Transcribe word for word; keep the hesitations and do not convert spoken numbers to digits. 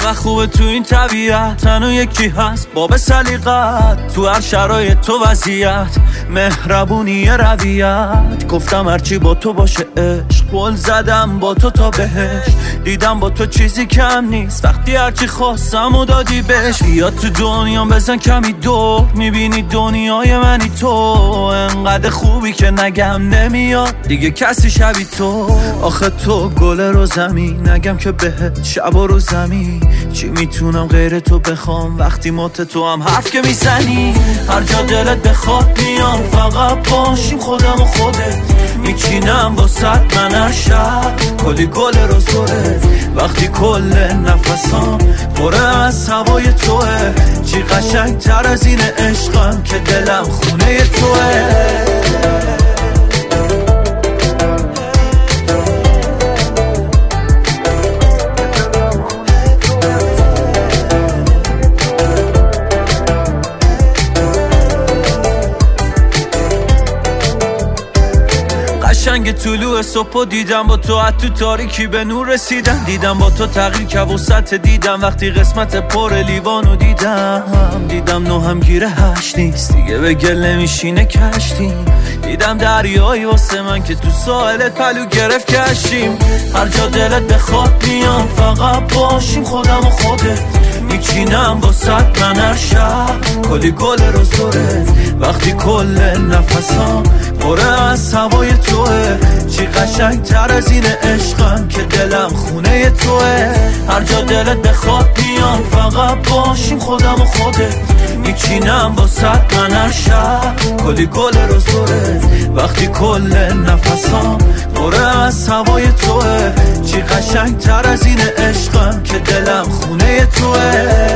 چقدر خوبه تو این طبیعت، تنو یکی هست باب سلیقت، تو هر شرایط تو وضعیت، مهربونی رویت. گفتم هرچی با تو باشه عشق، قول زدم با تو تا بهش، دیدم با تو چیزی کم نیست، وقتی هرچی خواستم و دادی بهش. بیا تو دنیام بزن کمی دور، میبینی دنیای منی تو، انقدر خوبی که نگم نمیاد دیگه کسی شبی تو. آخه تو گل رو زمین، نگم که بهت شب و رو زمین، چی میتونم غیر تو بخوام وقتی مت تو هم حرف که میزنی. هر جا دلت بخواد میام، فقط باشیم خودم و خودت، میچینم واسط من هر شب کلی گل رو زوره، وقتی کل نفسام پره از هوای توه. چی قشنگ تر از این عشقم که دلم خونه توه. قشنگ طلوع صبح دیدم با تو، حتی تاریکی به نور رسیدم، دیدم با تو تغییر که وسط دیدم، وقتی قسمت پر لیوانو دیدم، دیدم نو هم گیره هشت نیست دیگه، به گل نمیشینه کشتیم، دیدم دریایی واسه من که تو ساحلت پلو گرفت کشیم. هر جا دلت بخواد میام، فقط باشیم خودم و خودت، میچینم واسط من هر شب کلی گل رو زوره، وقتی کل نفسام پره از هوای توه. چی قشنگ تر از این عشقم که دلم خونه توه. هر جا دلت بخواد میام، فقط باشیم خودم و خودت، میچینم واسط من هر شب کلی گل رو زوره، وقتی کل نفسام پره از هوای توه. چی قشنگ تر از این عشقم که دلم خونه توه.